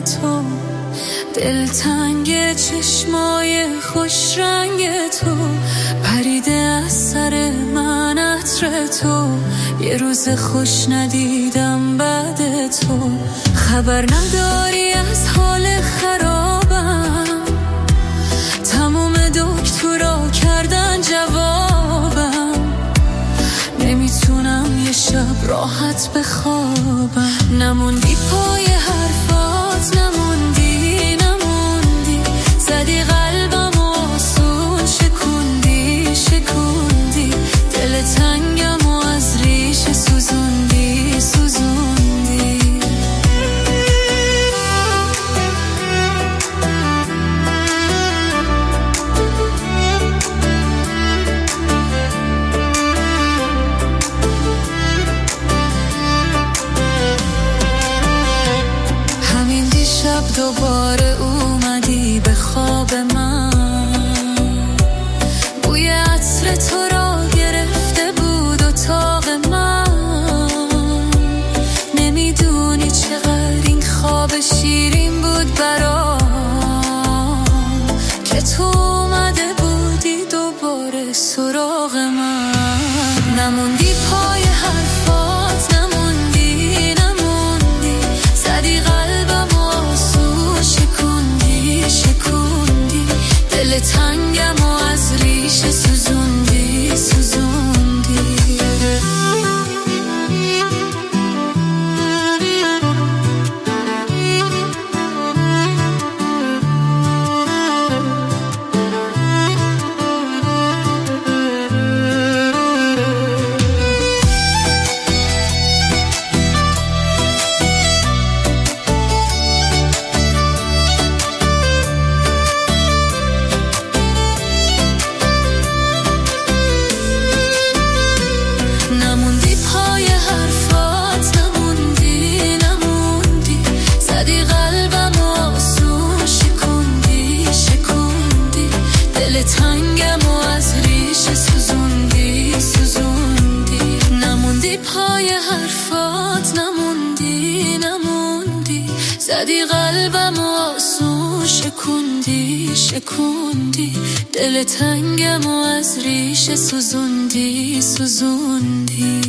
تو، دلتنگ چشمای خوش رنگ تو، پریده از سر من عطر تو، یه روز خوش ندیدم بعد تو. خبر نداری از حال خرابم، تموم دکترا کردن جوابم، نمیتونم یه شب راحت بخوابم. نموندی پای حرفات، نموندی زدی قلبم و آسون شکوندی دل تنگم و از ریشه سوزوندی همین دیشب دوباره اومدی به خواب من، بوی عطر تو را گرفته بود اتاق من، نمیدونی چقدر این خواب شیرین بود برام که تو اومده بودی دوباره سراغ من. نموندی پای حرفات، نموندی زدی قلبم و آسون شکوندی دل تنگم و از ریشه سوزوندی تنگم و از ریشه سوزوندی نموندی پای حرفات، نموندی زدی قلبم و آسون شکوندی دل تنگم و از ریشه سوزوندی